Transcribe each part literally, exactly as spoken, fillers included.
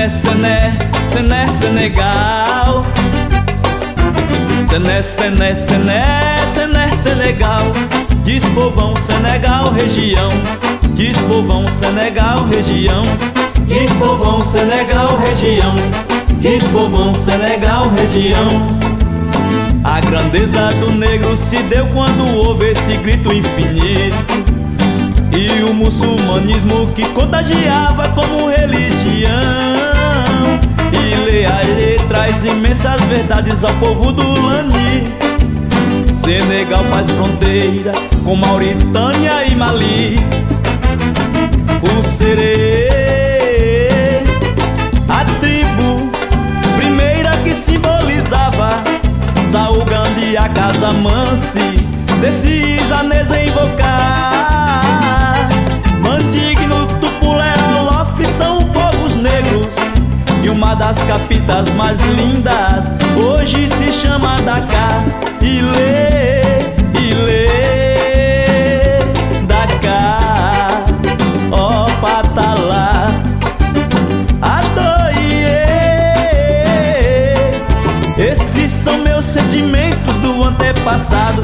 Sené, Sené, Sené, Senegal. Sené, Sené, Sené, Sené, Senegal. Diz povão, Senegal, região. Diz povão, Senegal, região. Diz povão, Senegal, região. Diz povão, Senegal, região. A grandeza do negro se deu quando houve esse grito infinito, e o muçulmanismo que contagiava como religião. Ilê Ayé traz imensas verdades ao povo do Lani. Senegal faz fronteira com Mauritânia e Mali. O Serê, a tribo primeira que simbolizava Saugande e a Casamance, Ceci Zaneza invocar. Mandigno, Tupulé, Olof são povos negros, e uma das capitais mais lindas hoje se chama Dakar. Ilê, Ilê, Dakar, ó Patalá, Adoie. Esses são meus sentimentos do antepassado.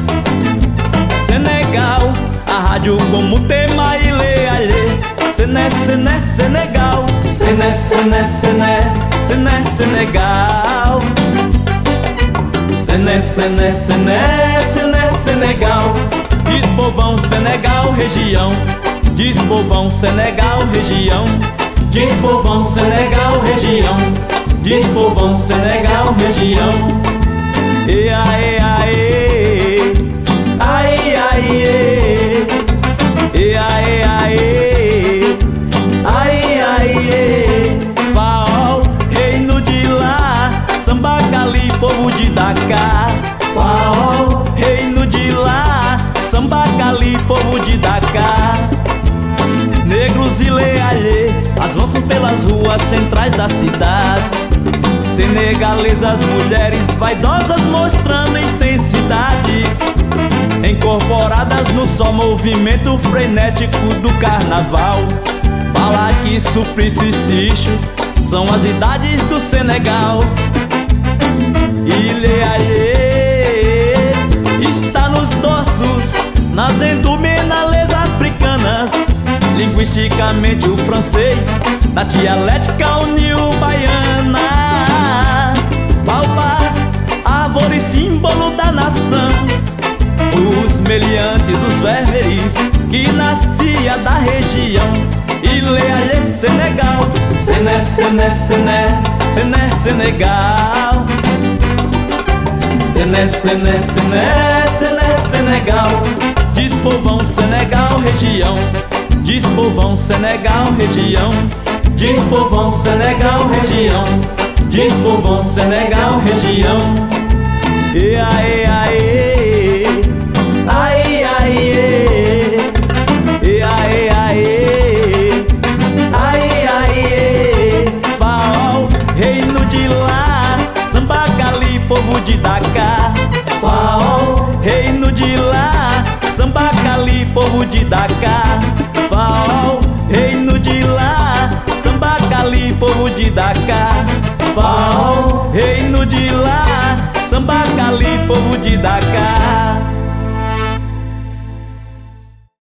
Senegal, a rádio como tema. Ilê Ayé, Sené, Sené, Senegal. Sené, Sené, Sené, Sené, Senegal. Sené, Sené, Sené, Sené, Senegal. Diz povão, Senegal, região. Diz povão, Senegal, região. Diz povão, Senegal, região. Diz povão, Senegal, região. E aê, aê, aê, aê, e aê, aê, aê, aê. Faol, reino de lá, Samba Cali, povo de Dakar. Faol, reino de lá, Samba Cali, povo de Dakar. Negros e Ilê Ayé avançam pelas ruas centrais da cidade. Senegalesas, mulheres vaidosas mostrando intensidade, incorporadas no só movimento frenético do carnaval. Balaque, Suplício e Sicho são as idades do Senegal. Ilê Ayé está nos dorsos, nas endumenales africanas. Linguisticamente o francês, da dialética unio-baiana. Baobás, árvore símbolo da nação. Os meliantes dos berberis, que nascia da região. Ilê Ayé, Senegal. Sené, Sené, Sené, Sené, Senegal. Sené, Sené, Sené, Sené, Senegal. Diz povão, Senegal, região. Diz povão, Senegal, região. Diz povão, Senegal, região. Diz povão, Senegal, região. E aê, aê, aê, aê, e aê, aê, aê, aê. Faol, reino de lá, Samba Cali, povo de Dakar. Faol, reino de lá, Samba Cali, povo de Dakar. Faol, reino de lá, Samba Cali, povo de Dakar. Faol, reino de lá.